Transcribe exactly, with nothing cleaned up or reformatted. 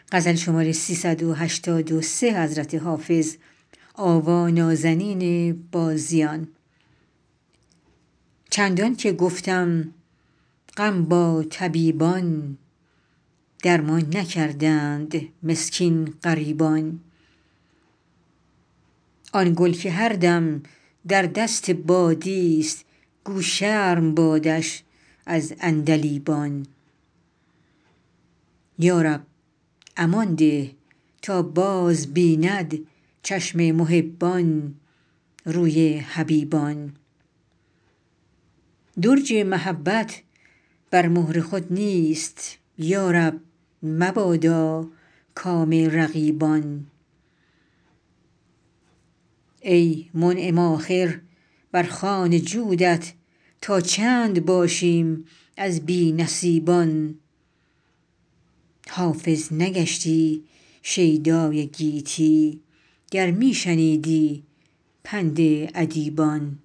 چندان که گفتم غم با طبیبان درمان نکردند مسکین غریبان. آن گل که هر دم در دست بادیست گو شرم بادش از عندلیبان. یا رب امان ده تا باز بیند چشم محبان روی حبیبان. درج محبت بر مهر خود نیست یا رب مبادا کام رقیبان. ای منعم آخر بر خوان جودت تا چند باشیم از بی نصیبان. حافظ نگشتی شیدای گیتی گر می شنیدی پند ادیبان.